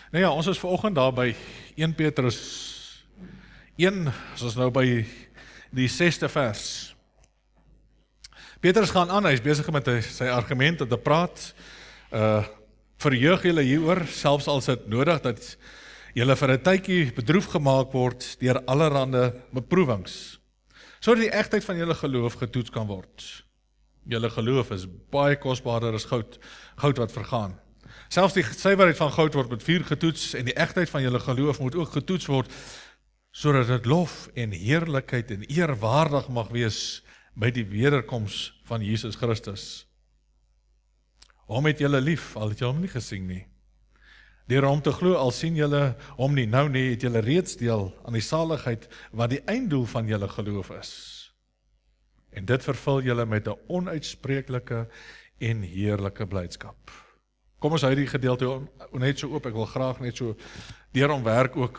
Nou ja, ons is vanoggend daar by 1 Petrus 1, ons nou by die 6de vers. Petrus gaan aan, hy is besig met sy argument om te praat. Verheug julle hieroor, selfs als dit nodig dat julle vir 'n tydjie bedroef gemaak word deur allerhande beproewings, sodat die egtheid van julle geloof getoets kan word. Julle geloof is baie kosbaarder as goud wat vergaan. Selfs die suiwerheid van goud word met vuur getoets en die egtheid van julle geloof moet ook getoets word, sodat dit lof en heerlikheid en eer waardig mag wees by die wederkoms van Jesus Christus. Hom het julle lief, al het julle hom nie gesien nie. Deur hom te glo, al sien julle hom nie nou nie, het julle reeds deel aan die saligheid wat die einddoel van julle geloof is. En dit vervul julle met 'n onuitspreeklike en heerlike blydskap. Kom ons hou die gedeelte net so oop, ek wil graag net so deur hom werk ook.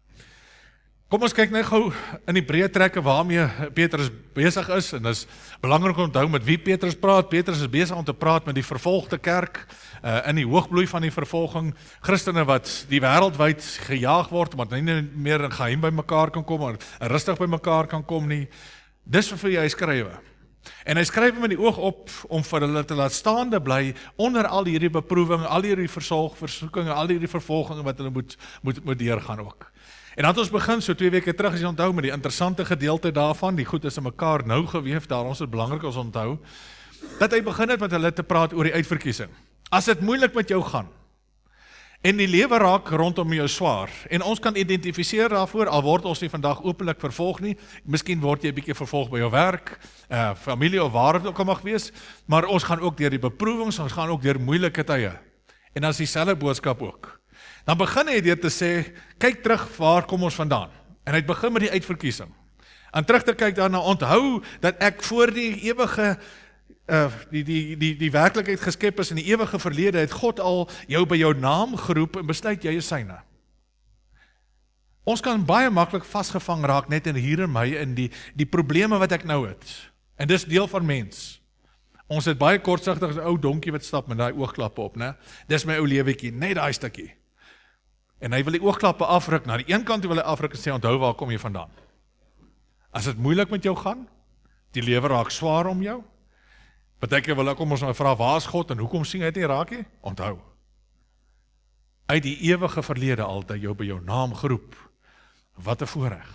Kom ons kyk net gou in die breë trekke waarmee Petrus besig is, en dis belangrik om te onthou met wie Petrus praat. Petrus is besig om te praat met die vervolgde kerk, in die hoogbloei van die vervolging, Christene wat die wêreldwyd gejaag word, omdat nie meer in geheim by mekaar kan kom, maar rustig by mekaar kan kom nie. Dis vir hy skrywe. En hy skryf met die oog op om vir hulle te laat staande bly onder al hierdie beproewinge, al hierdie versoekinge, al hierdie vervolginge wat hulle moet deurgaan ook. En dan het ons begin so 2 weke terug, as jy onthou, met die interessante gedeelte daarvan, die goed is in mekaar nou geweef, daarom is dit belangrik as ons onthou, dat hy begin het met hulle te praat oor die uitverkiesing. As dit moeilik met jou gaan, en die lewe raak rondom jou swaar, en ons kan identifiseer daarvoor, al word ons nie vandag openlik vervolg nie, miskien word jy 'n bietjie vervolg by jou werk, familie of waar dit ook al mag wees, maar ons gaan ook deur die beproewings, ons gaan ook deur moeilike tye, en dan is dieselfde boodskap ook. Dan begin hy deur te sê, kyk terug, waar kom ons vandaan? En hy begin met die uitverkiesing. En terug te kyk daarna, onthou dat ek voor die ewige die werklikheid geskep is in die ewige verlede, het God al jou by jou naam geroep en besluit jy is syne. Ons kan baie maklik vasgevang raak net in hier en my, in die probleme wat ek nou het. En dis deel van mens. Ons het baie kortsigtig as 'n ou donkie wat stap met daai oogklappe op, né? Dis my ou lewetjie, net daai stukkie. En hy wil die oogklappe afruk, na die een kant wil hy afruk en sê, onthou waar kom jy vandaan? As dit moeilik met jou gaan, die lewe raak swaar om jou, partykeer wil ek kom ons nou vra, waar is God en hoekom sien hy dit nie raak nie? Onthou, uit die ewige verlede altyd jou by jou naam geroep, wat 'n voorreg.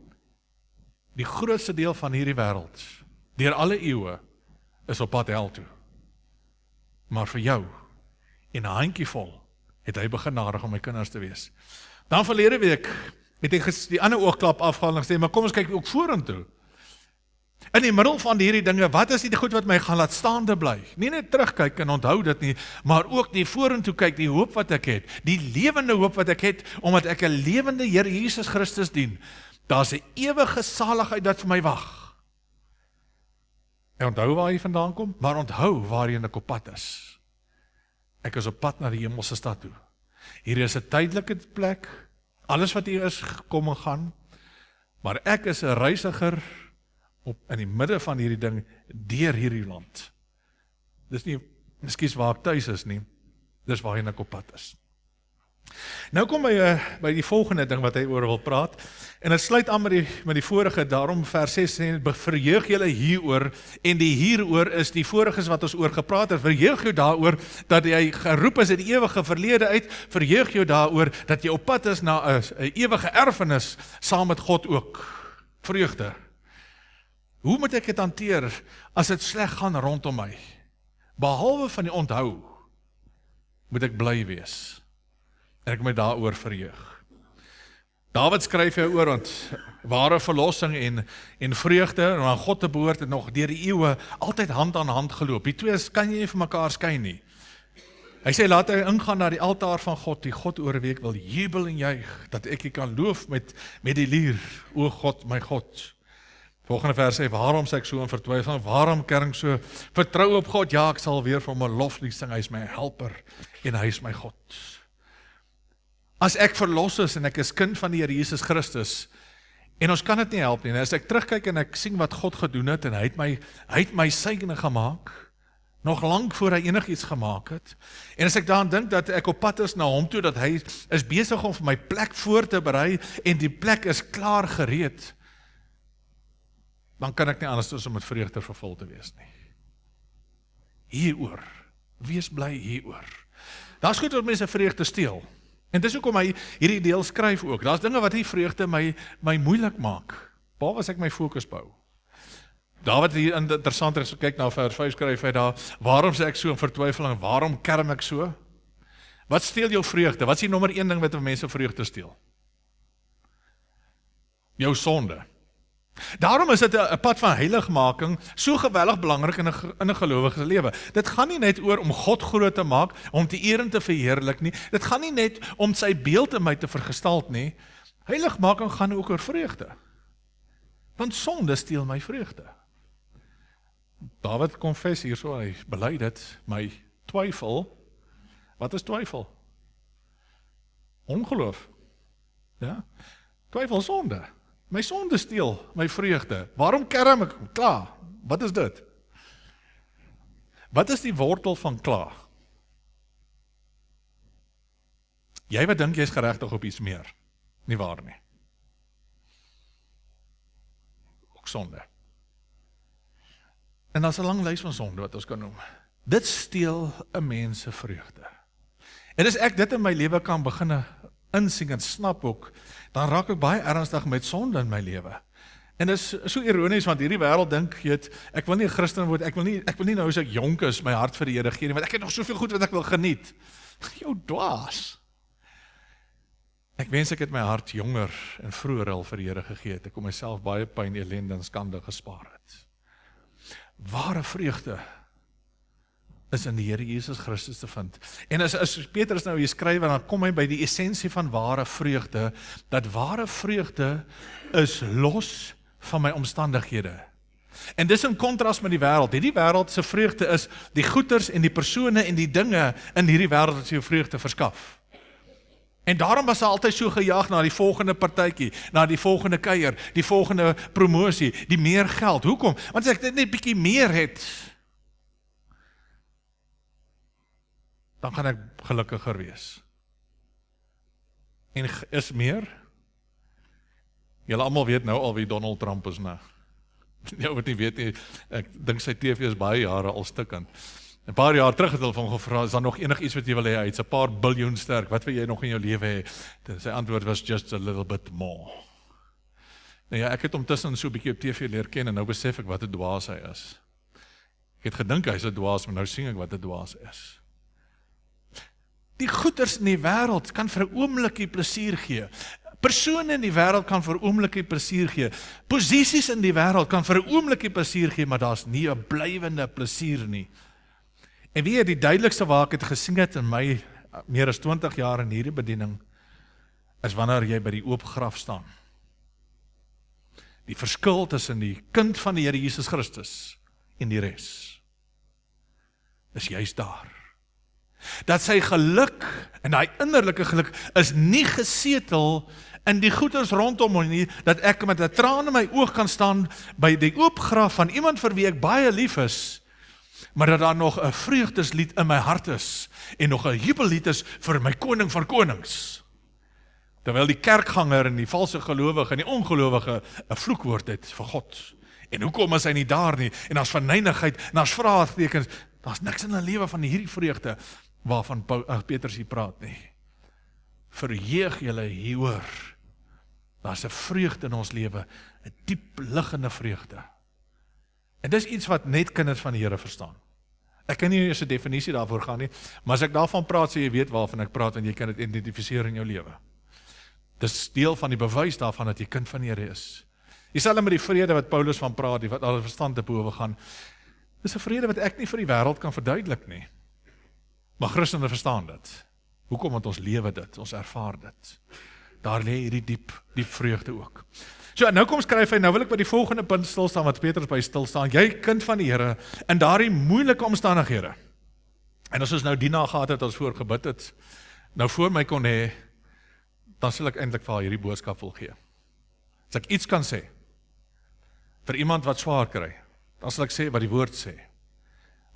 Die grootste deel van hierdie wêreld, deur alle eeue, is op pad hel toe. Maar vir jou, en 'n handjievol, het hy begenadig om my kinders te wees. Dan verlede week, het hy die ander oogklap afgehaal en gesê, maar kom ons kyk ook vorentoe. In die middel van hierdie dinge, wat is die goed wat my gaan laat staande bly? Nie net terugkyk en onthou dit nie, maar ook die vorentoe kyk, die hoop wat ek het, die lewende hoop wat ek het, omdat ek 'n lewende Here Jesus Christus dien. Daar's 'n ewige saligheid wat vir my wag. En onthou waar jy vandaan kom, maar onthou waarheen ek op pad is. Ek is op pad na die hemelse stad toe. Hier is 'n tydelike plek, alles wat hier is, kom en gaan, maar ek is 'n reisiger in die midde van hierdie ding, deur hierdie land. Dis nie, miskien waar ek tuis is nie, dis waarheen ek op pad is. Nou kom by die volgende ding wat hy oor wil praat, en het sluit aan met die vorige, daarom vers 6 sê, verheug julle hieroor, en die hieroor is die voriges wat ons oor gepraat het, verheug jou daaroor, dat jy geroep is in die ewige verlede uit, verheug jou daaroor, dat jy op pad is na 'n ewige erfenis, saam met God ook, vreugde. Hoe moet ek dit hanteer, as dit sleg gaan rondom my? Behalwe van die onthou, moet ek bly wees, en ek moet daaroor verheug. David skryf oor, want ware verlossing en vreugde, en aan God te behoort, en nog deur die eeue, altyd hand aan hand geloop. Die twee kan jy nie vir mekaar skei nie. Hy sê, laat hy ingaan na die altaar van God, die God oor wie ek wil jubel en juig, dat ek kan loof met die lier, o God, my God. Volgende vers sê, waarom sê ek so in vertwyfeling, waarom kerk so, vertrou op God, ja, ek sal weer vir my loflied sing, hy is my helper, en hy is my God. As ek verlos is, en ek is kind van die Here Jesus Christus, en ons kan dit nie help nie, as ek terugkyk en ek sien wat God gedoen het, en hy het my syne gemaak, nog lank voor hy enigiets gemaak het. En as ek daaraan dink dat ek op pad is na hom toe, dat hy is besig om vir my plek voor te berei, en die plek is klaar gereed, dan kan ek nie anders as om met vreugde vervul te wees nie. Hieroor, wees bly hieroor. Daar's goed wat mense vreugde steel. En dis hoekom hy hierdie deel skryf ook. Daar's dinge wat die vreugde my moeilik maak. Waar as ek my fokus bou? David hier interessant is, kyk na vers 5 skryf hy daar, waarom sê ek so in vertwyfeling, waarom kerm ek so? Wat steel jou vreugde? Wat is die nommer 1 ding wat mense vreugde steel? Jou sonde. Daarom is dit 'n pad van heiligmaking so geweldig belangrik in 'n gelowige se lewe. Dit gaan nie net oor om God groot te maak, om te eer en te verheerlik nie. Dit gaan nie net om sy beeld in my te vergestalt nie. Heiligmaking gaan ook oor vreugde. Want sonde steel my vreugde. David confess hierso, hy bely dit, my twyfel. Wat is twyfel? Ongeloof. Ja? Twyfel sonde. My sonde steel my vreugde. Waarom kerm ek? Klaar. Wat is dit? Wat is die wortel van klaar? Jy wat dink jy is geregtig op iets meer. Nie waar nie. Ook sonde. En daar's 'n lang lys van sonde wat ons kan noem. Dit steel 'n mens se vreugde. En as ek dit in my lewe kan begin insien en snap ook, dan raak ek baie ernstig met sonde in my lewe. En dit is so ironies, want hierdie wêreld dink, ek wil nie 'n Christen word, ek wil nie nou as ek jonk is, my hart vir die Here gee nie, want ek het nog soveel goed wat ek wil geniet. Jou dwaas. Ek wens ek het my hart jonger en vroeër al vir die Here gegee het, ek kon myself baie pyn, ellende en skande gespaar het. Ware vreugde is in die Here Jesus Christus te vind. En as Petrus nou hier skryf, dan kom hy by die essensie van ware vreugde, dat ware vreugde is los van my omstandighede. En dis in kontras met die wêreld. Hierdie wêreld se vreugde is die goeders en die persone en die dinge in hierdie wêreld wat jou vreugde verskaf. En daarom was hy altyd so gejaag na die volgende partytjie, na die volgende kuier, die volgende promosie, die meer geld. Hoekom? Want as ek dit net bietjie meer het, dan gaan ek gelukkiger wees. En is meer? Julle almal weet nou al wie Donald Trump is, nou. Jy wat nie weet nie, ek dink sy TV is baie jare al stukkend. 'n paar jaar terug het hulle van gevra, is daar nog enig iets wat jy wil hê? Hy's 'n paar biljoen sterk, wat wil jy nog in jou lewe hê? Sy antwoord was just a little bit more. Nou ja, ek het hom tussen so 'n bietjie op TV leer ken, en nou besef ek wat 'n dwaas hy is. Ek het gedink hy's 'n dwaas, maar nou sien ek wat 'n dwaas is. Die goeders in die wêreld kan vir 'n oombliekie plesier gee. Persone in die wêreld kan vir 'n oombliekie plesier gee. Posisies in die wêreld kan vir 'n oombliekie plesier gee, maar daar's nie 'n blywende plesier nie. En wie die duidelikste waar ek het gesien het in my meer as 20 jaar in hierdie bediening, is wanneer jy by die oop graf staan. Die verskil tussen die kind van die Here Jesus Christus en die res is juist daar. Dat sy geluk, en hy innerlike geluk, is nie gesetel in die goeders rondom hom nie, dat ek met 'n traan in my oog kan staan by die oop graf van iemand vir wie ek baie lief is, maar dat daar nog 'n vreugdeslied in my hart is, en nog 'n jubellied is vir my koning van konings. Terwyl die kerkganger en die valse gelowige en die ongelowige 'n vloekwoord het vir God. En hoekom is hy nie daar nie? En daar's verneinigheid, en daar's vraagtekens, daar's niks in 'n lewe van hierdie vreugde, waarvan Petrus hier praat nie. Verheug julle hieroor. Daar's 'n vreugde in ons lewe, 'n diep liggende vreugde. En dis iets wat net kinders van die Here verstaan. Ek kan nie eers 'n definisie daarvoor gaan nie, maar as ek daarvan praat, so jy weet waarvan ek praat, en jy kan dit identifiseer in jou lewe. Dis deel van die bewys daarvan dat jy kind van die Here is. Dieselfde met die vrede wat Paulus van praat, die wat alle verstand te bowe gaan. Dis 'n vrede wat ek nie vir die wêreld kan verduidelik nie. Maar Christene verstaan dit. Hoekom? Want ons lewe dit, ons ervaar dit. Daar lê hierdie diep vreugde ook. So, nou kom skryf hy, nou wil ek by die volgende punt stilstaan, wat Petrus by stilstaan. Jy kind van die Here, in daardie moeilike omstandighede. En as ons nou Dina gehad het, as voor gebid het, nou voor my kon hê, dan sal ek eintlik vir haar hierdie boodskap wil gee. As ek iets kan sê, vir iemand wat swaar kry, dan sal ek sê wat die woord sê.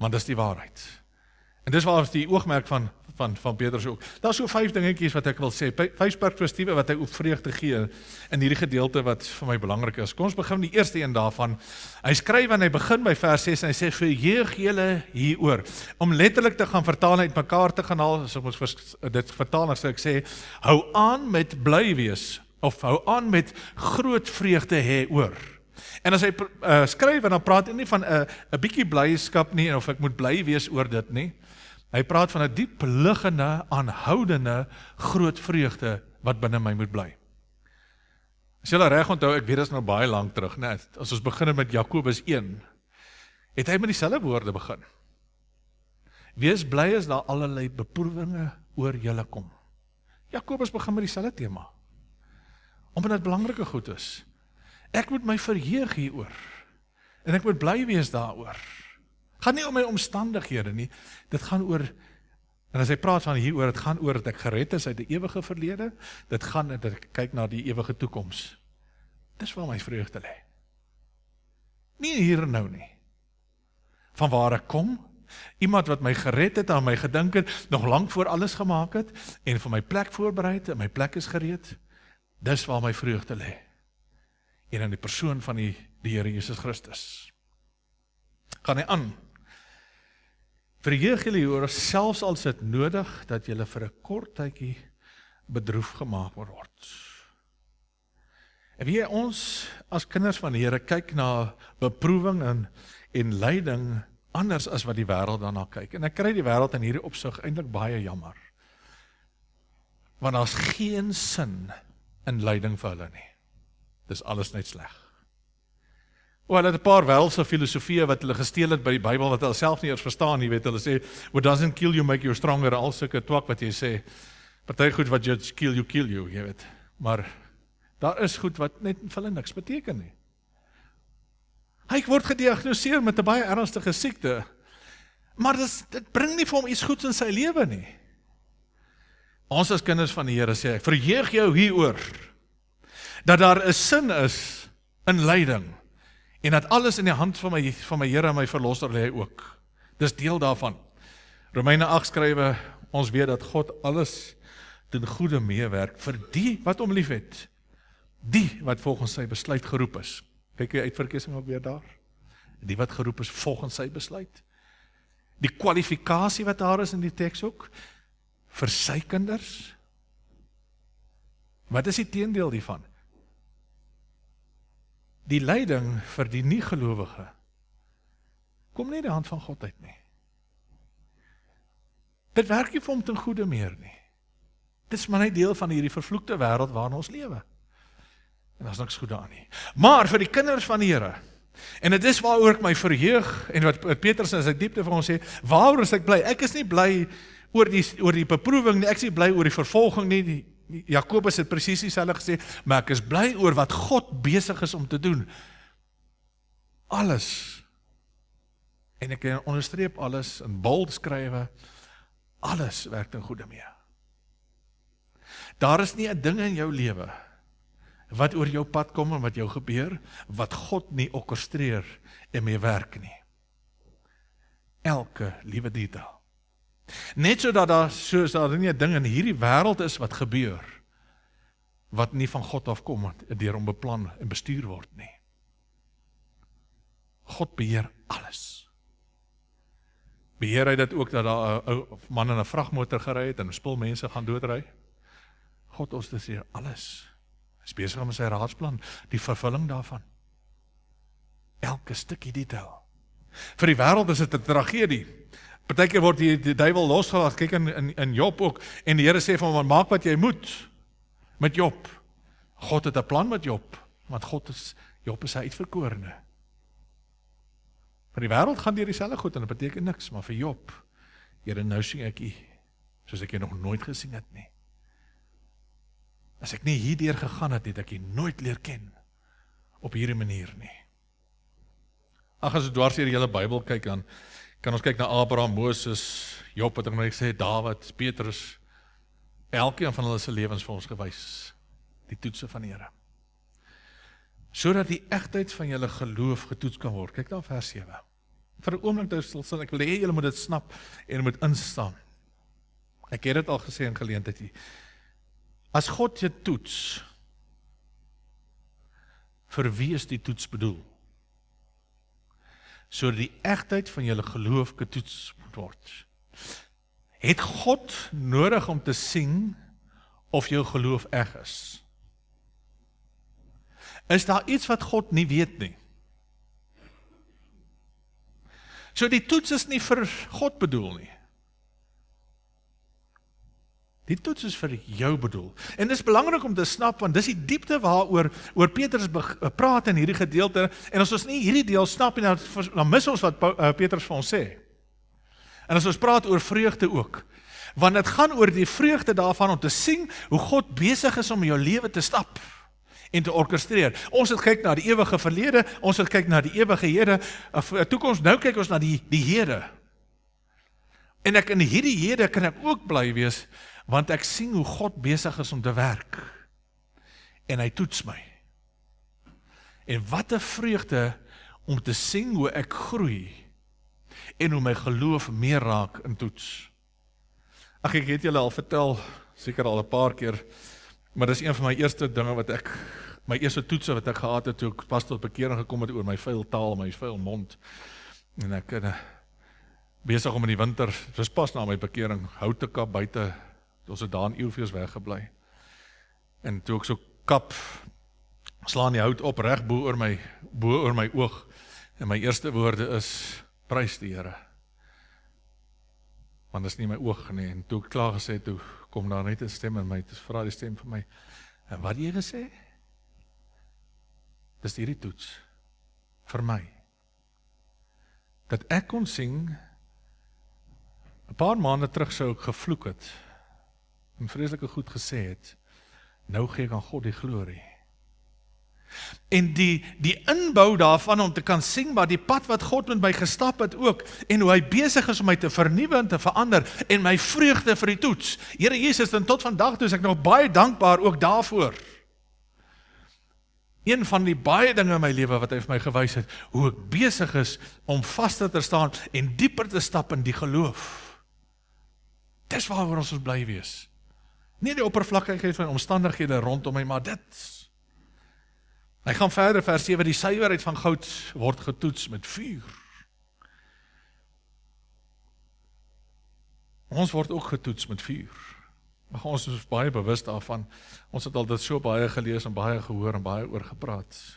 maar dis die waarheid. En dis waar die oogmerk van Petrus ook. Daar is so 5 dingetjies wat ek wil sê, 5 perspektiewe wat hy op vreugde gee in hierdie gedeelte wat vir my belangrik is. Kom ons begin die eerste een daarvan. Hy skryf en hy begin by vers 6 en hy sê, verheug julle hieroor. Om letterlik te gaan vertaal en uitmekaar te gaan haal, as ons dit vertaal, as ek sê, hou aan met bly wees, of hou aan met groot vreugde hê oor. En as hy skryf, en dan praat hy nie van 'n bietjie blyskap nie, of ek moet bly wees oor dit nie. Hy praat van 'n diep liggende, aanhoudende, groot vreugde wat binne my moet bly. As julle reg onthou, ek weet dit is nou baie lank terug, né? As ons begin met Jakobus 1, het hy met dieselfde woorde begin. Wees bly as daar allerlei beproewinge oor julle kom. Jakobus begin met dieselfde tema. Omdat dit belangrike goed is. Ek moet my verheug hieroor. En ek moet bly wees daaroor. Gaan nie om my omstandighede nie. Dit gaan oor, en as hy praat van hieroor, dit gaan oor dat ek gered is uit die ewige verlede. Dit gaan dat ek kyk na die ewige toekoms. Dis waar my vreugde lê. Nie hier en nou nie. Van waar ek kom, iemand wat my gered het, aan my gedink het, nog lank voor alles gemaak het, en vir my plek voorberei het, en my plek is gereed. Dis waar my vreugde lê. En in die persoon van die Here Jesus Christus. Gaan hy aan. Verheug julle hieroor, selfs as dit nodig dat julle vir 'n kort tydjie bedroef gemaak word. En wie ons as kinders van die Here kyk na beproewing en lyding anders as wat die wêreld daarna kyk. En ek kry die wêreld in hierdie opsig eintlik baie jammer. Want daar's geen sin in lyding vir hulle nie. Dis alles net sleg. Hulle het 'n paar wêreldse filosofieë wat hulle gesteel het by die Bybel, wat hulle self nie eers verstaan nie, weet hulle sê, what doesn't kill you make you stronger, al sulke twak wat jy sê, party goed wat just kill you, jy weet. Maar daar is goed wat net vir hulle niks beteken nie. Hy word gediagnoseer met 'n baie ernstige siekte, maar dit bring nie vir hom iets goeds in sy lewe nie. Ons as kinders van die Here sê, ek verheug jou hieroor, dat daar 'n sin is in lyding, en dat alles in die hand van my Here en my Verlosser lê ook. Dis deel daarvan. Romeine 8 skrywe, ons weet dat God alles ten goeie meewerk vir die wat hom liefhet, die wat volgens sy besluit geroep is. Kyk jy uitverkiesing ook weer daar? Die wat geroep is volgens sy besluit. Die kwalifikasie wat daar is in die teks ook, vir sy kinders. Wat is die teendeel hiervan? Die lyding vir die nie-gelowige kom nie in die hand van God uit nie. Dit werk nie vir hom ten goeie meer nie. Dit is maar net deel van hierdie vervloekte wêreld waarin ons lewe. En daar's niks goed daarin nie. Maar vir die kinders van die Here, en dit is waaroor ek my verheug, en wat Petrus in sy diepte vir ons sê, waaroor is ek bly? Ek is nie bly oor die beproewing nie, ek is nie bly oor die vervolging nie. Jakobus het presies dieselfde gesê, maar ek is bly oor wat God besig is om te doen. Alles. En ek kan onderstreep alles, in bold skrywe, alles werk ten goeie mee. Daar is nie 'n ding in jou lewe wat oor jou pad kom en wat jou gebeur, wat God nie orkestreer en mee werk nie. Elke liewe detail. Net sodat daar nie 'n ding in hierdie wêreld is wat gebeur, wat nie van God afkom deur hom beplan en bestuur word nie. God beheer alles. Beheer hy dit ook dat daar 'n ou man in 'n vragmotor gery het en spul mense gaan doodry? God orkestreer alles. Hy is besig met sy raadsplan, die vervulling daarvan. Elke stukkie detail. Vir die wêreld is dit 'n tragedie. Partykeer word die duiwel losgelaat, kyk in Job ook, en die Here sê van hom, maak wat jy moet met Job. God het 'n plan met Job, want Job is sy uitverkorene. Vir die wêreld gaan deur dieselfde goed, en dit beteken niks, maar vir Job, Here, nou sien ek U, soos ek U nog nooit gesien het nie. As ek nie hierdeur gegaan het, het ek U nooit leer ken, op hierdie manier nie. Ag, as ons dwars deur die hele Bybel kyk, dan kan ons kyk na Abraham, Moses, Job, wat ek nou gesê, Dawid, Petrus, elkeen van hulle se lewens vir ons gewys, die toetse van die Here. Sodat die egtheid van julle geloof getoets kan word. Kyk daar vers 7. Vir 'n oomblik nou stil sit, ek wil hê julle moet dit snap en moet instaan. Ek het dit al gesê in geleentheid. As God jou toets, vir wie is die toets bedoel? So die egtheid van julle geloof getoets moet word. Het God nodig om te sien of jou geloof eg is? Is daar iets wat God nie weet nie? So die toets is nie vir God bedoel nie. Die toets is vir jou bedoel. En dit is belangrik om te snap, want dis die diepte waaroor Petrus praat in hierdie gedeelte, en as ons nie hierdie deel snap, dan mis ons wat Petrus vir ons sê. En as ons praat oor vreugde ook, want dit gaan oor die vreugde daarvan om te sien hoe God besig is om in jou lewe te stap en te orkestreer. Ons het kyk na die ewige verlede, ons het kyk na die ewige hede, toekoms, nou kyk ons na die hede. En in hierdie hede kan ek ook bly wees, want ek sien hoe God besig is om te werk. En hy toets my. En wat 'n vreugde om te sien hoe ek groei, en hoe my geloof meer raak in toets. Ag, ek het julle al vertel, seker al 'n paar keer, maar dis een van my eerste dinge my eerste toetse wat ek gehad het, toe ek pas tot bekering gekom het oor my vuil taal, my vuil mond. En ek besig om in die winter, dis pas na my bekering, hout te kap buite, ons het daar in Eilfees weggebly. En toe ek so kap, slaan die hout op reg bo oor my oog, en my eerste woorde is, prys die Here. Want dit is nie my oog nie, en toe ek klaar gesê, toe kom daar net 'n stem in my, toe vra die stem vir my, en wat het jy gesê? Dis hierdie toets, vir my, dat ek kon sing, 'n paar maande terug sou ek gevloek het, en vreeslike goed gesê het, nou gee ek aan God die glorie. En die inbou daarvan om te kan sien, maar die pad wat God met my gestap het ook, en hoe hy besig is om my te vernuwe en te verander, en my vreugde vir die toets. Here Jesus, en tot vandag toe is ek nog baie dankbaar ook daarvoor. Een van die baie dinge in my lewe wat hy vir my gewys het, hoe ek besig is om vaster te staan en dieper te stap in die geloof. Dis waaroor ons bly wees. Nie die oppervlakkigheid van omstandighede rondom my, maar dit. Hy gaan verder, vers 7, die suiwerheid van goud word getoets met vuur. Ons word ook getoets met vuur. Maar ons is baie bewus daarvan. Ons het al dit so baie gelees en baie gehoor en baie oor gepraat.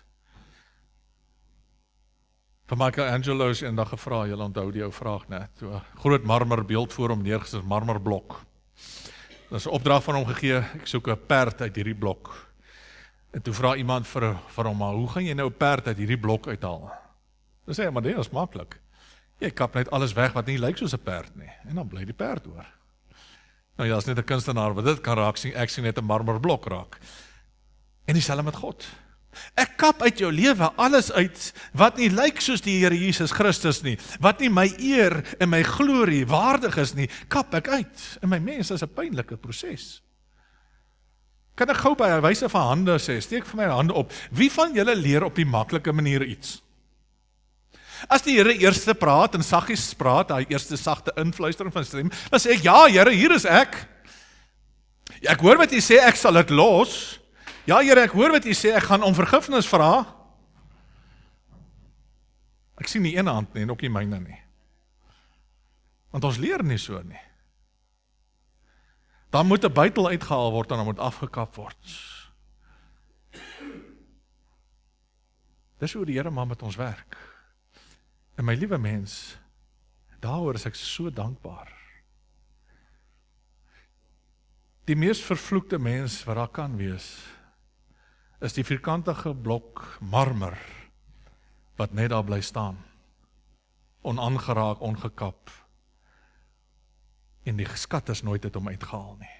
Vir Michelangelo is eendag gevra, julle onthou die ou vraag net, toe 'n groot marmerbeeld voor hom neergesit, marmerblok. Dit is 'n opdrag van hom gegee, ek soek 'n perd uit hierdie blok. En toe vra iemand vir hom, maar hoe gaan jy nou 'n perd uit hierdie blok uithaal? Dan sê hy, maar dit is maklik. Jy kap net alles weg wat nie lyk soos 'n perd nie, en dan bly die perd oor. Nou ja, as net 'n kunstenaar wat dit kan raak, ek sien net 'n marmerblok raak. En dieselfde met God. Ek kap uit jou lewe alles uit wat nie lyk soos die Here Jesus Christus nie, wat nie my eer en my glorie waardig is nie, kap ek uit. En my mens is 'n pynlike proses. Kan ek gou by wyse van hande sê, steek vir my hande op, wie van julle leer op die maklike manier iets? As die Here eerste praat en saggies praat, hy eerste sagte influistering van stem, dan sê ek, ja Here, hier is ek. Ek hoor wat jy sê, ek sal dit los. Ja Here, ek hoor wat jy sê, ek gaan om vergifnis vra. Ek sien nie een hand nie, en ook nie myne nie. Want ons leer nie so nie. Dan moet 'n buitel uitgehaal word en dan moet afgekap word. Dis hoe die Here maar met ons werk. En my liewe mens, daaroor is ek so dankbaar. Die mees vervloekte mens wat daar kan wees, is die vierkantige blok marmer, wat net daar bly staan, onaangeraak, ongekap, en die skat is nooit uit hom uitgehaal nie.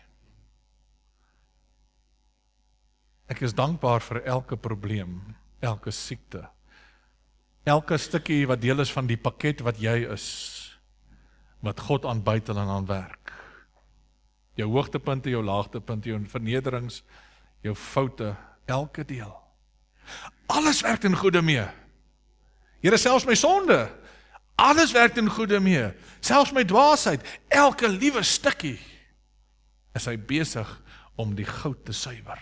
Ek is dankbaar vir elke probleem, elke siekte, elke stukkie wat deel is van die pakket wat jy is, wat God aanbuitel en aanwerk. Jou hoogtepunte, jou laagtepunte, jou vernederings, jou foute, elke deel. Alles werk in goeie mee. Here, selfs my sonde, Alles werk ten goeie mee, selfs my dwaasheid, elke liewe stukkie, is hy besig om die goud te suiwer.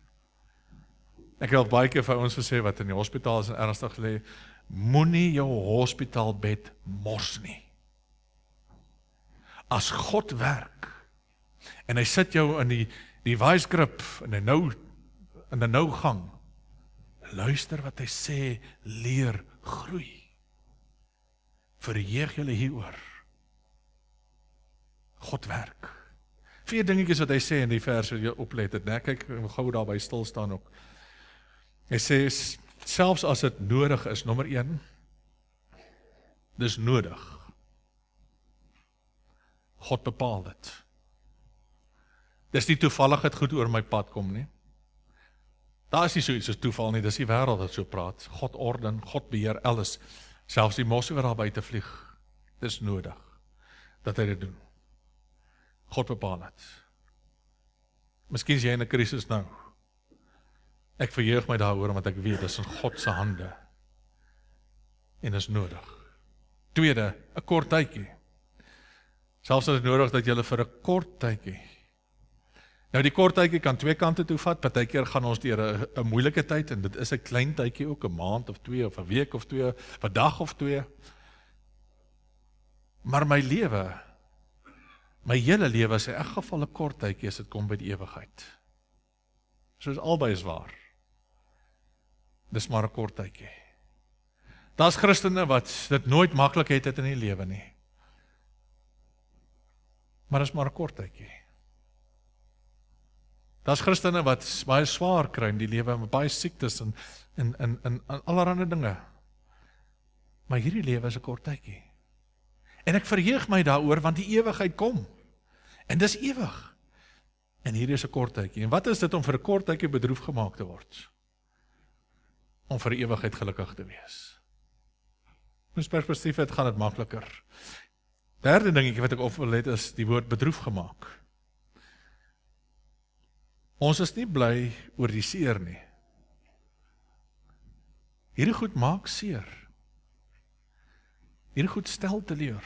Ek het al baie keer vir ons gesê wat in die hospitaal is en ernstig lê, moenie jou hospitaalbed mors nie. As God werk, en hy sit jou in die vicegrip, in 'n nou gang, luister wat hy sê, leer groei. Verheug julle hieroor. God werk. 4 dingetjies wat hy sê in die vers wat jy oplet het, né? Kyk, gou daarby stil staan ook. Hy sê, selfs as dit nodig is, nommer 1, dis nodig. God bepaal dit. Dis nie toevallig het goed oor my pad kom nie. Daar is nie so iets as toeval nie, dis die wêreld wat so praat. God orden, God beheer alles. Selfs die mosse wat daar buite vlieg, dis nodig dat hy dit doen. God bepaal dit. Miskien is jy in 'n krisis nou. Ek verheug my daaroor, want ek weet, dis in God se hande. En is nodig. Tweede, 'n kort tydjie. Selfs as dit nodig dat jy vir 'n kort tydjie. Nou die kort tydjie kan 2 kante toe vat, partykeer gaan ons deur 'n moeilike tyd, en dit is 'n klein tydjie ook, 'n maand of 2, of 'n week of 2, 'n dag of 2. Maar my lewe, my hele lewe is in elk geval 'n kort tydjie as dit kom by die ewigheid. Soos albei is waar. Dis maar 'n kort tydjie. Daar's Christene wat dit nooit maklik het in die lewe nie. Maar dis maar 'n kort tydjie. Daar's Christene wat baie swaar kry in die lewe, met baie siektes en allerlei dinge. Maar hierdie lewe is 'n kort tydjie. En ek verheug my daaroor, want die ewigheid kom. En dis ewig. En hierdie is 'n kort tydjie. En wat is dit om vir 'n kort tydjie bedroef gemaak te word? Om vir die ewigheid gelukkig te wees. Ons perspektief het gaan dit makliker. Derde dingetjie wat ek op wil let is die woord bedroef gemaak. Ons is nie bly oor die seer nie. Hierdie goed maak seer. Hierdie goed stel teleur.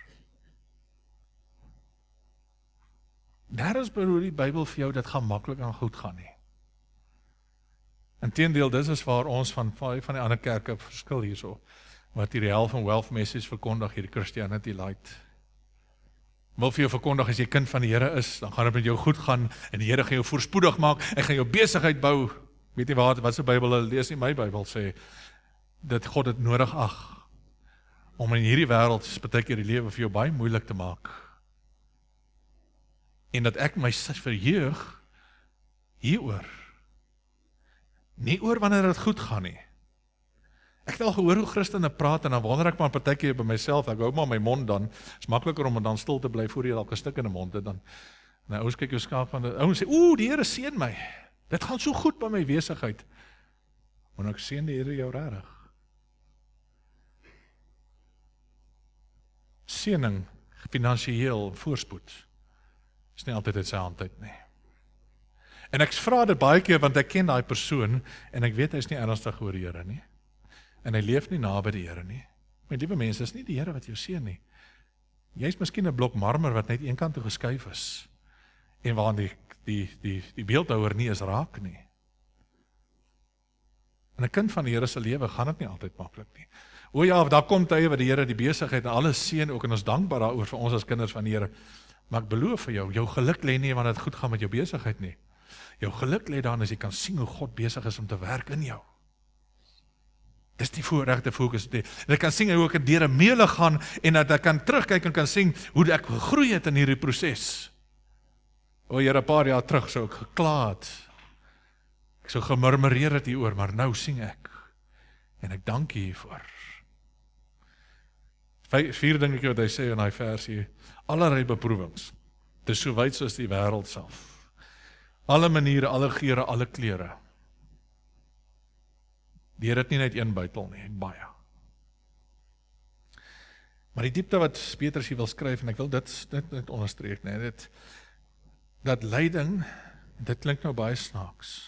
Daar is bedoel die Bybel vir jou, dit gaan maklik en goed gaan nie. Inteendeel, dis is waar ons van die ander kerke verskil hierso, wat die Real van Wealth Message verkondig, hierdie Christianity Light. Wil vir jou verkondig, as jy kind van die Here is, dan gaan dit met jou goed gaan, en die Here gaan jou voorspoedig maak, en gaan jou besigheid bou. Weet jy wat se Bybel hulle lees nie, my Bybel sê, dat God dit nodig ag, om in hierdie wêreld, partykeer die lewe vir jou baie moeilik te maak. En dat ek my verheug hieroor. Nie oor wanneer dit goed gaan nie. Ek het al gehoor hoe Christene praat, en dan wonder ek maar partykeer by myself, ek hou maar my mond dan, is makliker om dan stil te bly voor jy dalk 'n stuk in die mond het, dan ouens kyk jou skaap van, ouens sê, die Here seën my, dit gaan so goed by my besigheid, maar ek seën die Here jou regtig. Seëning, finansiëel, voorspoed, is nie altyd uit sy hand uit nie. En ek vra dit baie keer, want ek ken daai persoon, en ek weet hy is nie ernstig oor die Here nie. En hy leef nie naby die Here nie. My liewe mense, is nie die Here wat jou seën nie. Jy is miskien 'n blok marmer wat net een kant toe geskuif is, en waar die beeldhouer nie is raak nie. En 'n kind van die Here se lewe gaan dit nie altyd maklik nie. O ja, daar kom tye wat die Here die besigheid en alles seën ook, en ons dankbaar daaroor vir ons as kinders van die Here. Maar ek beloof vir jou geluk lê nie wanneer dit goed gaan met jou besigheid nie. Jou geluk lê daarin as jy kan sien hoe God besig is om te werk in jou. Dis die voorregte fokus. En ek kan sien hoe ek deur 'n meule gaan, en dat ek kan terugkyk en kan sien hoe ek gegroei het in hierdie proses. O Here, 'n paar jaar terug sou ek gekla het. Ek sou gemurmureer het hieroor, maar nou sien ek. En ek dank U hiervoor. 4 dingetjie wat hy sê in daai versie, allerlei beproewings, dis so wyd soos die wêreld self. Alle maniere, alle geure, alle kleure. Die Here het nie net een buitel nie, baie. Maar die diepte wat Petrus hier wil skryf, en ek wil dit net onderstreek, nee, dat lyding, dit klink nou baie snaaks,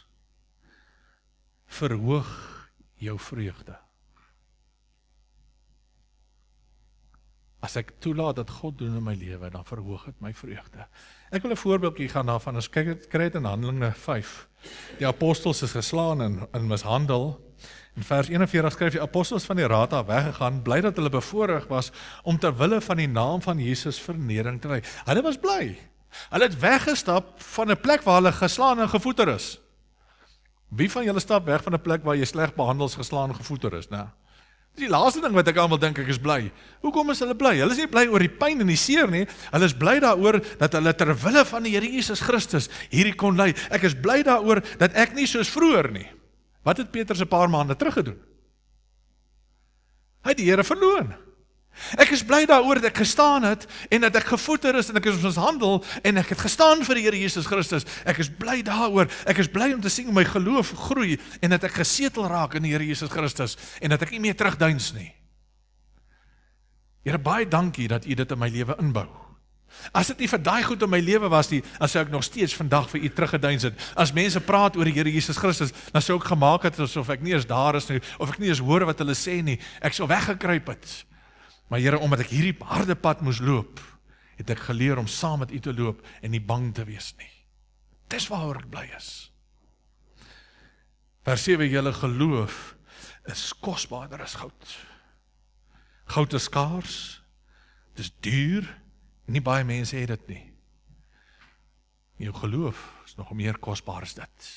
verhoog jou vreugde. As ek toelaat dat God doen in my lewe, dan verhoog dit my vreugde. Ek wil 'n voorbeeldjie gaan daarvan, ons kry dit in Handelinge 5. Die apostels is geslaan en mishandel. In vers 41 skryf die apostels van die raad af weggegaan, bly dat hulle bevoorreg was om ter wille van die naam van Jesus vernedering te ly. Hulle was bly. Hulle het weggestap van 'n plek waar hulle geslaan en gevoeter is. Wie van julle stap weg van 'n plek waar jy sleg behandel, geslaan en gevoeter is, né? Dis die laaste ding wat ek almal dink ek is bly. Hoekom is hulle bly? Hulle is nie bly oor die pyn en die seer nie. Hulle is bly daaroor dat hulle ter wille van die Here Jesus Christus hierdie kon ly. Ek is bly daaroor dat ek nie soos vroeër nie. Wat het Petrus 'n paar maande terug gedoen? Hy het die Here verloon. Ek is bly daaroor dat ek gestaan het en dat ek gevoeter is en ek is mishandel en ek het gestaan vir die Here Jesus Christus. Ek is bly daaroor. Ek is bly om te sien hoe my geloof groei en dat ek gesetel raak in die Here Jesus Christus en dat ek nie meer terugduins nie. Here, baie dankie dat U dit in my lewe inbou. As dit nie vir daai goed in my lewe was nie, dan sou ek nog steeds vandag vir U teruggeduins het. As mense praat oor die Here Jesus Christus, dan sou ek gemaak het asof ek nie eens daar is nie, of ek nie eens hoor wat hulle sê nie. Ek sou weggekruip het. Maar Here, omdat ek hierdie harde pad moes loop, het ek geleer om saam met U te loop en nie bang te wees nie. Dis waaroor ek bly is. Vers 7, julle geloof is kosbaarder as goud. Goud is skaars, dis duur, nie baie mense het dit nie. Jou geloof is nog meer kosbaar as dit.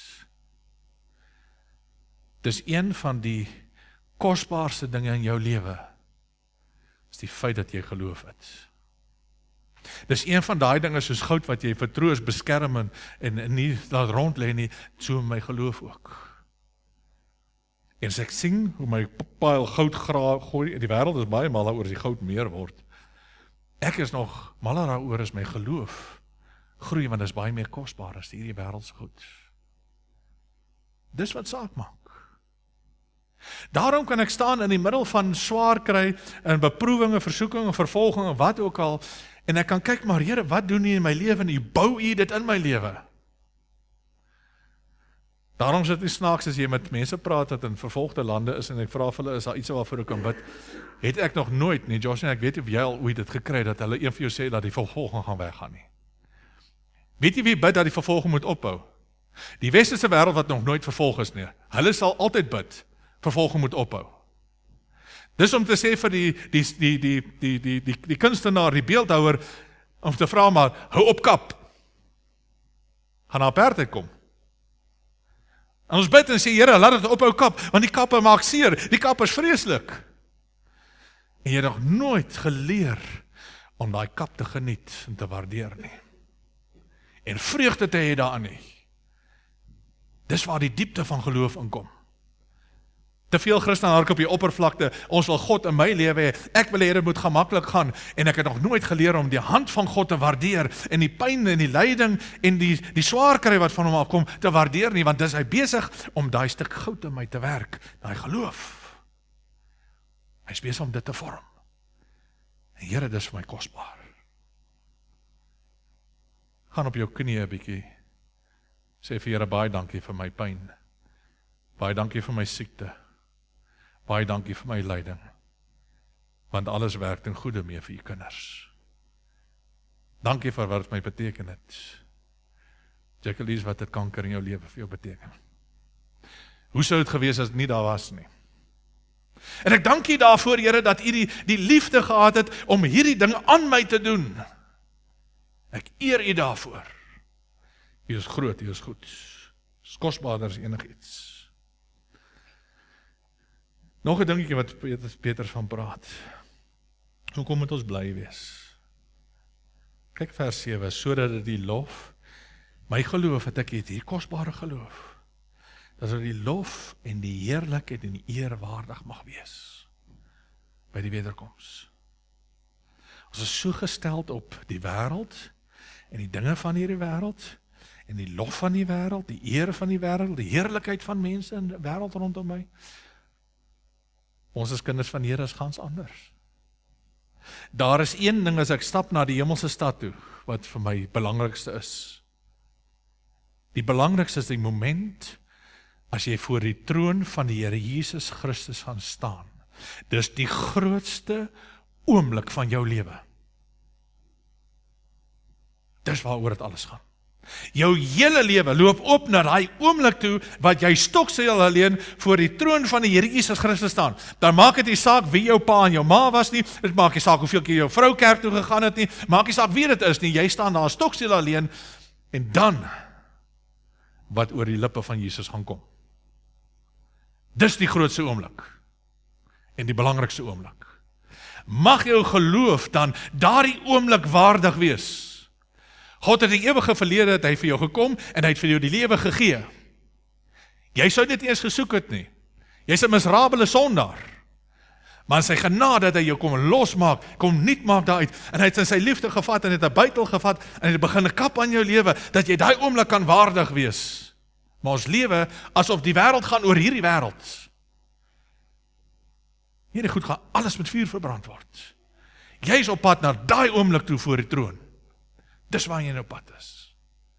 Dis een van die kosbaarste dinge in jou lewe, is die feit dat jy geloof het. Dis een van daai dinge soos goud wat jy vertroos, beskerm en nie laat rond lê nie, so my geloof ook. En as ek sien hoe my pyl goud gooi, die wêreld is baie mal oor as die goud meer word. Ek is nog maler daaroor as my geloof groei, want dit is baie meer kosbaar as hierdie wêreldse goed. Dis wat saak maak. Daarom kan ek staan in die middel van swaar kry en beproewinge, versoekinge, vervolginge, wat ook al, en ek kan kyk, maar Here, wat doen U in my lewe en U bou U dit in my lewe? Daarom is dit nie snaaks as jy met mense praat wat in vervolgde lande is en ek vra vir hulle, is daar iets waarvoor ek kan bid? Het ek nog nooit nie, Josh, en ek weet of jy al ooit dit gekry dat hulle een vir jou sê dat die vervolging gaan weggaan nie. Weet jy wie bid dat die vervolging moet ophou? Die westerse wêreld wat nog nooit vervolg is nie. Hulle sal altyd bid, vervolging moet ophou. Dis om te sê vir die kunstenaar, die beeldhouer, om te vra maar, hou op kap. Gaan apartheid kom. En ons bid en sê, Here, laat dit ophou kap, want die kappe maak seer, die kap is vreeslik. En jy het nog nooit geleer om daai kap te geniet en te waardeer nie. En vreugde te hê daarin nie. Dis waar die diepte van geloof inkom. Te veel Christene hardloop op die oppervlakte, ons wil God in my lewe hê, ek wil hê dit moet gemaklik gaan, en ek het nog nooit geleer om die hand van God te waardeer, en die pyn en die lyding, en die swaar kry wat van hom afkom, te waardeer nie, want dis hy besig om daai stuk goud in my te werk, daai geloof. Hy is besig om dit te vorm. En Here, dis vir my kosbaar. Gaan op jou knieë 'n bietjie, sê vir Here, baie dankie vir my pyn, baie dankie vir my siekte, baie dankie vir my lyding, want alles werk ten goeie mee vir U kinders. Dankie vir wat dit my beteken het. Jacqueline, wat het kanker in jou lewe vir jou beteken? Hoe sou dit gewees as dit nie daar was nie? En ek dank U daarvoor, Here, dat U die liefde gehad het om hierdie ding aan my te doen. Ek eer U daarvoor. U is groot, U is goed. U is kosbaarder as enigiets. Nog 'n dingetjie wat Peter van praat. Hoekom moet ons bly wees? Kyk vers 7, sodat dit die lof, my geloof het ek hier kosbare geloof, dat dit die lof en die heerlikheid en die eer waardig mag wees by die wederkoms. Ons is so gesteld op die wêreld en die dinge van hierdie wêreld en die lof van die wêreld, die eer van die wêreld, die heerlikheid van mense in die wêreld rondom my. Ons as kinders van die Here is gans anders. Daar is een ding as ek stap na die hemelse stad toe, wat vir my belangrikste is. Die belangrikste is die moment, as jy voor die troon van die Here Jesus Christus gaan staan. Dis die grootste oomblik van jou lewe. Dis waaroor dit alles gaan. Jou hele lewe loop op na daai oomblik toe, wat jy stoksel alleen voor die troon van die Here Jesus Christus staan. Dan maak dit nie saak wie jou pa en jou ma was nie, dit maak nie saak hoeveel keer jou vrou kerk toe gegaan het nie, maak nie saak wie dit is nie, jy staan daar stoksel alleen, en dan, wat oor die lippe van Jesus gaan kom. Dis die grootste oomblik, en die belangrikste oomblik. Mag jou geloof dan daardie oomblik waardig wees. God het die ewige verlede, het hy vir jou gekom, en hy het vir jou die lewe gegee. Jy sou dit eers gesoek het nie. Jy's 'n miserabele sondaar. Maar in sy genade het hy jou kom losmaak, kom nuut maak daaruit, en hy het in sy liefde gevat, en het 'n bytel gevat, en hy het begin 'n kap aan jou lewe, dat jy daai oomblik kan waardig wees. Maar ons lewe, asof die wêreld gaan oor hierdie wêreld. Hierdie goed gaan alles met vuur verbrand word. Jy is op pad na daai oomblik toe voor die troon. Dis waar jy nou pad is.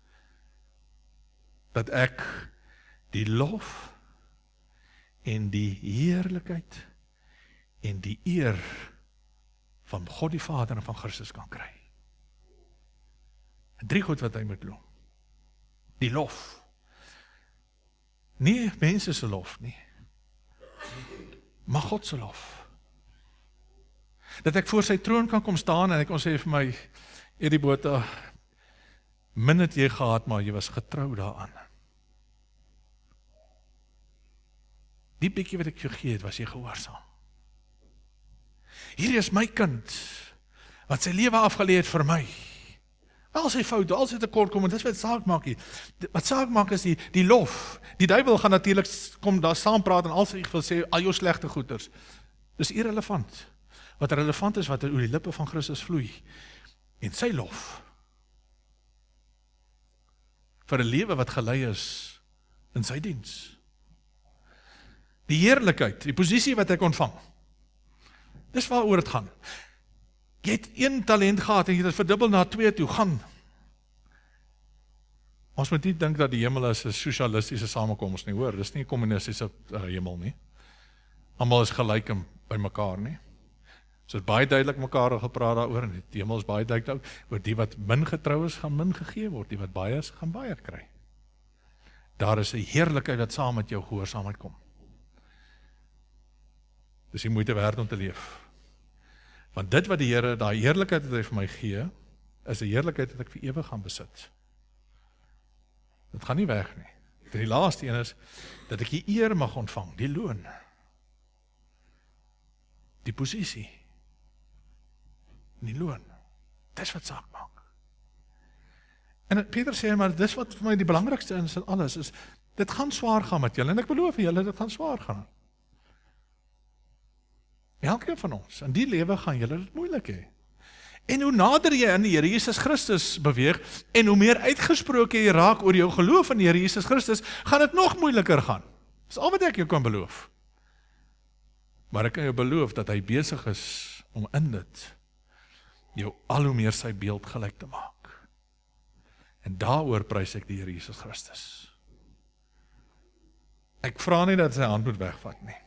Dat ek die lof en die heerlikheid en die eer van God die Vader en van Christus kan kry. En 3 goed wat hy moet doen. Die lof. Nie mense se lof nie, maar God se lof. Dat ek voor sy troon kan kom staan en hy kon sê vir my, Eddie Botha, min het jy gehad, maar jy was getrou daaraan. Die bietjie wat ek jou gegee het, was jy gehoorsaam. Hier is my kind, wat sy lewe afgelê het vir my. Al sy foute, al sy tekortkominge, dis wat saak maak hier. Wat saak maak is die lof. Die duiwel gaan natuurlik kom daar saam praat en al sy wil sê, al jou slegte goeders. Dis irrelevant. Wat relevant is, wat oor die lippe van Christus vloei. En sy lof. Vir 'n lewe wat gelei is in sy diens. Die heerlikheid, die posisie wat ek ontvang. Dis waaroor dit gaan. Jy het 1 talent gehad en jy het dit verdubbel na 2 toe, gaan. Ons moet nie dink dat die hemel is 'n sosialistiese samekoms nie, hoor, dis nie 'n kommunistiese hemel nie. Almal is gelyk by mekaar nie. So het baie duidelik mekaar gepraat daaroor, en die hemel is baie duidelik ook, oor die wat min getrou is, gaan min gegee word, die wat baie is, gaan baie kry. Daar is 'n heerlikheid wat saam met jou gehoorsaamheid kom. Dis die moeite werd om te leef. Want dit wat die Here, daai heerlikheid wat hy vir my gee, is 'n heerlikheid wat ek vir ewig gaan besit. Dit gaan nie weg nie. En die laaste een is, dat ek die eer mag ontvang, die loon. Die posisie. Die loon. Dis wat saak maak. En Peter sê, maar dis wat vir my die belangrikste is in alles, is, dit gaan swaar gaan met julle, en ek beloof julle, dit gaan swaar gaan. Elkeen van ons, in die lewe gaan julle dit moeilik hê. En hoe nader jy aan die Here Jesus Christus beweeg, en hoe meer uitgesproke jy raak oor jou geloof in die Here Jesus Christus, gaan dit nog moeiliker gaan. Dis al wat ek jou kan beloof. Maar ek kan jou beloof dat hy besig is om in dit jou al hoe meer sy beeld gelyk te maak. En daaroor prys ek die Here Jesus Christus. Ek vra nie dat sy hand moet wegvat nie.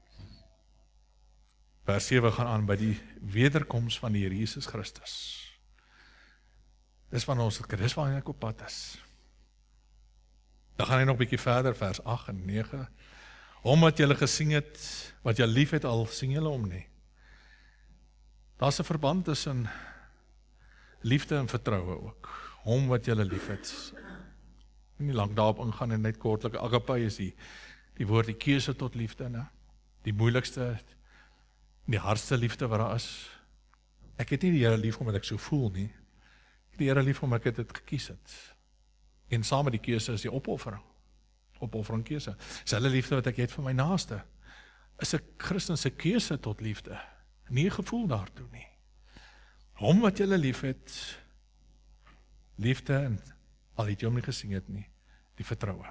Vers 7 gaan aan by die wederkoms van die Here Jesus Christus. Dis van ons, dis waar ek op pad is. Dan gaan hy nog 'n bietjie verder, vers 8 en 9. Hom wat julle gesien het, wat julle lief het, al sien julle hom nie. Daar's 'n verband tussen liefde en vertroue ook. Hom wat julle lief het. Nie lank daarop ingaan en net kortlik, agape is die woord, die keuse tot liefde, ne? Die moeilikste, die hardste liefde wat daar is. Ek het nie die Here lief omdat ek so voel nie. Ek het die Here lief omdat ek dit gekies het. En saam met die keuse is die opoffering. Opoffering keuse. Selfe liefde wat ek het vir my naaste. Is 'n Christen se keuse tot liefde. Nie 'n gevoel daartoe nie. Hom wat julle lief het, liefde en al het jy hom nie gesien het nie, die vertroue.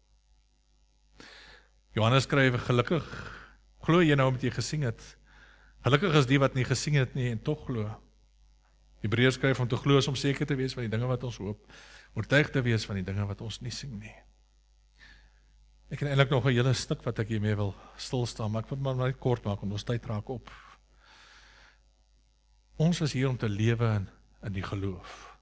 Johannes skryf, gelukkig glo jy nou omdat jy gesien het. Gelukkig is die wat nie gesien het nie en tog glo. Hebreërs skryf om te glo is om seker te wees van die dinge wat ons hoop, oortuig te wees van die dinge wat ons nie sien nie. Ek het eintlik nog 'n hele stuk wat ek hiermee wil stilstaan, maar ek wil maar net kort maak want ons tyd raak op. Ons is hier om te lewe in die geloof.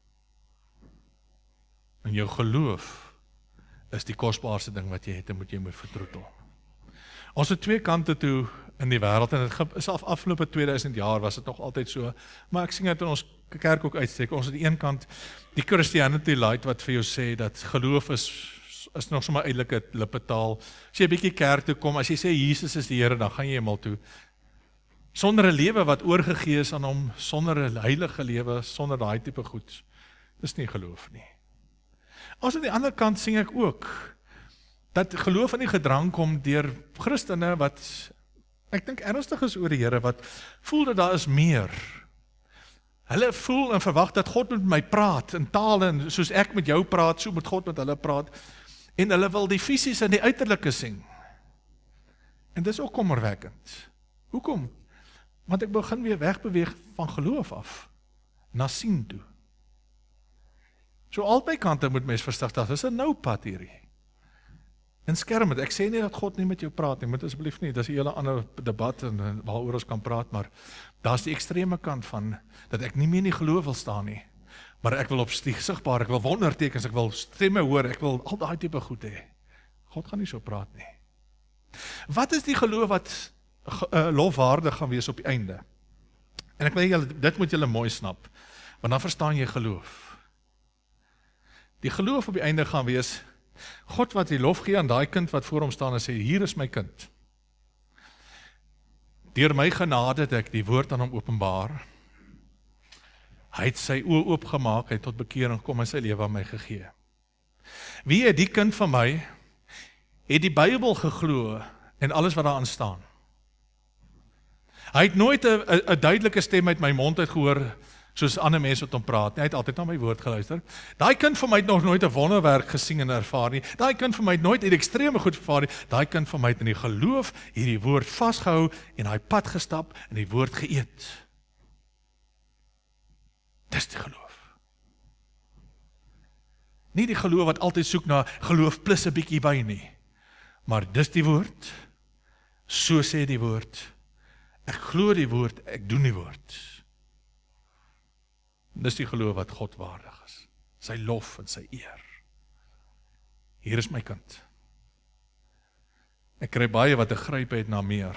En jou geloof is die kosbaarste ding wat jy het en moet jy moet vertroetel. Ons het twee kante toe in die wêreld en dit is afgelope 2000 jaar was dit nog altyd so, maar ek sien dit in ons kerk ook uitsteek. Ons het aan die een kant die Christianity Light wat vir jou sê dat geloof is nog sommer eintlik 'n lippetaal. As jy 'n bietjie kerk toe kom, as jy sê Jesus is die Here, dan gaan jy hemel toe. Sonder 'n lewe wat oorgegee is aan hom, sonder 'n heilige lewe, sonder daai tipe goed, dis nie geloof nie. Ons aan die ander kant sien ek ook dat geloof in die gedrang kom deur Christene wat ek dink ernstig is oor die Here, wat voel dat daar is meer. Hulle voel en verwag dat God met my praat in tale en soos ek met jou praat, so moet God met hulle praat. En hulle wil die fisiese en die uiterlike sien. En dis ook kommerwekkend. Hoekom? Want ek begin weer wegbeweeg van geloof af na sien toe. So albei kante moet mens verstig, dat is 'n nou pad hierdie. En skerm het, ek sê nie dat God nie met jou praat nie, moet asseblief nie, dis 'n hele ander debat en waaroor ons kan praat, maar daar's die ekstreme kant van, dat ek nie meer in die geloof wil staan nie, maar ek wil op sigbaar, ek wil wondertekens, ek wil stemme hoor, ek wil al daai tipe goed hê. God gaan nie so praat nie. Wat is die geloof wat lofwaardig gaan wees op die einde? En ek wil julle, dit moet julle mooi snap, want dan verstaan jy geloof. Die geloof op die einde gaan wees, God wat die lof gee aan daai kind wat voor hom staan en sê, hier is my kind. Deur my genade het ek die woord aan hom openbaar. Hy het sy oë oopgemaak, hy het tot bekering gekom en sy lewe aan my gegee. Wie het die kind van my, het die Bybel geglo en alles wat daarin staan. Hy het nooit 'n duidelike stem uit my mond uit gehoor, soos ander mense wat hom praat. Hy het altyd na my woord geluister. Daai kind van my het nog nooit 'n wonderwerk gesien en ervaar nie. Daai kind van my het nooit hierdie ekstreme goed ervaar nie. Daai kind van my het in die geloof hierdie woord vasgehou en daai pad gestap en die woord geëet. Dis die geloof. Nie die geloof wat altyd soek na geloof plus 'n bietjie by nie. Maar dis die woord. So sê die woord. Ek glo die woord, ek doen die woord. Dis die geloof wat God waardig is. Sy lof en sy eer. Hier is my kind. Ek kry baie wat 'n gryp het na meer.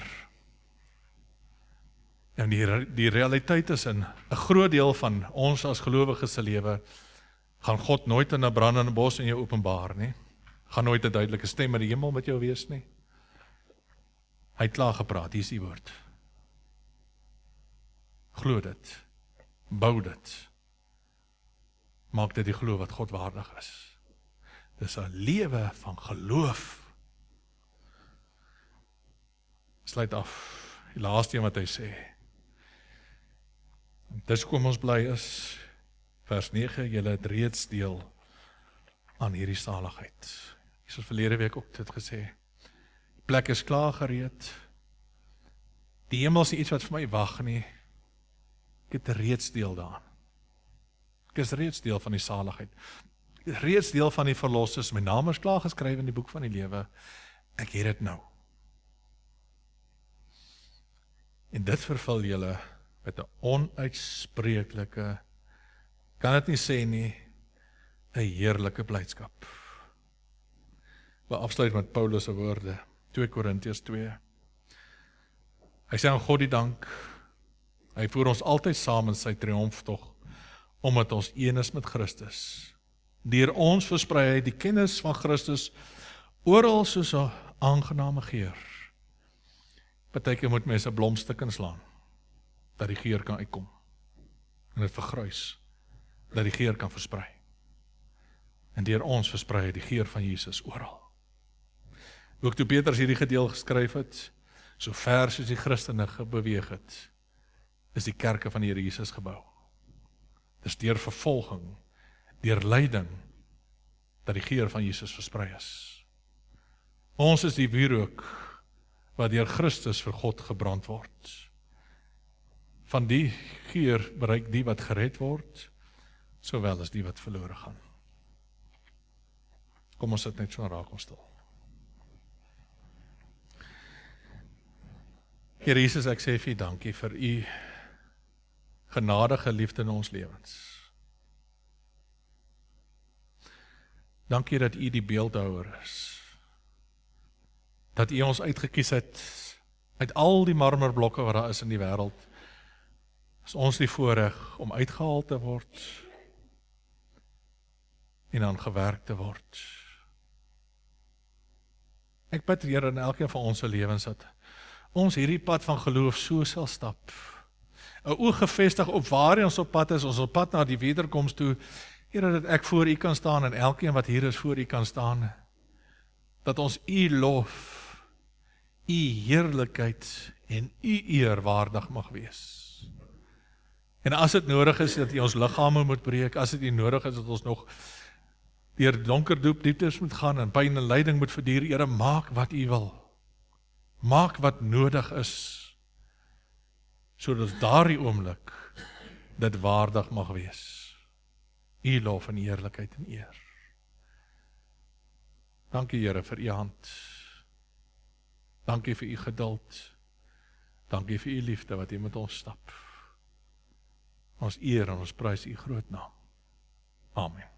En die realiteit is in 'n groot deel van ons as gelowiges se lewe gaan God nooit in 'n brandende bos in jou openbaar nie. Gaan nooit 'n duidelike stem in die hemel met jou wees nie. Hy het klaar gepraat, hier is die woord. Glo dit. Bou dit. Maak dit die geloof wat God waardig is. Dis 'n lewe van geloof. Sluit af. Die laaste een wat hy sê. Dis kom ons bly is, vers 9, julle het reeds deel aan hierdie saligheid. Jesus het verlede week ook dit gesê. Die plek is klaar gereed. Die hemel is nie iets wat vir my wag nie. Ek het reeds deel daaraan. Ek is reeds deel van die saligheid. Ek is reeds deel van die verlossers. My naam is klaar geskryf in die boek van die lewe. Ek het dit nou. En dit vervul julle met 'n onuitspreeklike, kan dit nie sê nie, 'n heerlike blydskap. We afsluit met Paulus se woorde, 2 Korintiërs 2. Hy sê aan God die dank, hy voer ons altyd saam in sy triomftog, omdat ons een is met Christus. Deur ons versprei hy die kennis van Christus oral soos 'n aangename geur. Partykeer moet mense 'n blomstuk inslaan, dat die geur kan uitkom. En dit vergruis, dat die geur kan versprei. En deur ons versprei hy die geur van Jesus oral. Ook toe Petrus hierdie gedeelte geskryf het, so ver soos die Christene beweeg het, is die kerke van die Here Jesus gebou. Dis deur vervolging, deur lyding, dat die geur van Jesus versprei is. Ons is die wierook wat deur Christus vir God gebrand word. Van die geur bereik die wat gered word, sowel as die wat verlore gaan. Kom ons sit net so raak ons stil. Here Jesus, ek sê vir U dankie vir U genadige liefde in ons lewens. Dankie dat U die beeldhouer is. Dat U ons uitgekies het uit al die marmerblokke wat daar is in die wêreld. Is ons die voorreg om uitgehaal te word en aan gewerk te word. Ek bid, Here, in elkeen van ons lewens dat ons hierdie pad van geloof so sal stap. 'n Oog gefestig op waar ons op pad is, ons op pad na die wederkoms toe. Here, dat ek voor U kan staan en elkeen wat hier is voor U kan staan. Dat ons U lof, U heerlikheid en U eer waardig mag wees. En as dit nodig is dat U ons liggame moet breek, as dit nodig is dat ons nog deur donker dieptes moet gaan en pyn en lyding moet verduur, Here, maak wat U wil. Maak wat nodig is, sodat daardie oomblik dit waardig mag wees. U lof en heerlikheid en eer. Dankie, Here, vir U hand. Dankie vir U geduld. Dankie vir U liefde wat U met ons stap. Ons eer en ons prys U groot naam. Amen.